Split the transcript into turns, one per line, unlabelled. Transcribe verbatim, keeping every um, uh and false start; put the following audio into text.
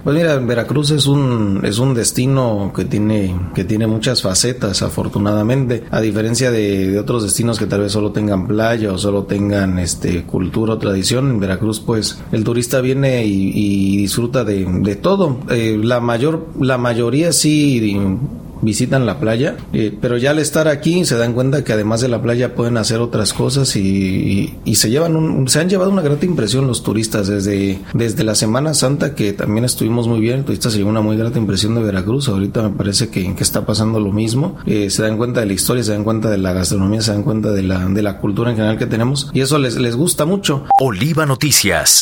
Pues mira, Veracruz es un es un destino que tiene que tiene muchas facetas, afortunadamente, a diferencia de, de otros destinos que tal vez solo tengan playa o solo tengan este cultura o tradición. En Veracruz, pues, el turista viene y, y disfruta de, de todo. Eh, la mayor la mayoría sí visitan la playa, eh, pero ya al estar aquí se dan cuenta que además de la playa pueden hacer otras cosas y, y, y se llevan un, se han llevado una grata impresión los turistas desde, desde la Semana Santa, que también estuvimos muy bien. El turista se llevó una muy grata impresión de Veracruz. Ahorita me parece que, que está pasando lo mismo. Eh, se dan cuenta de la historia, se dan cuenta de la gastronomía, se dan cuenta de la, de la cultura en general que tenemos, y eso les, les gusta mucho.
Oliva Noticias.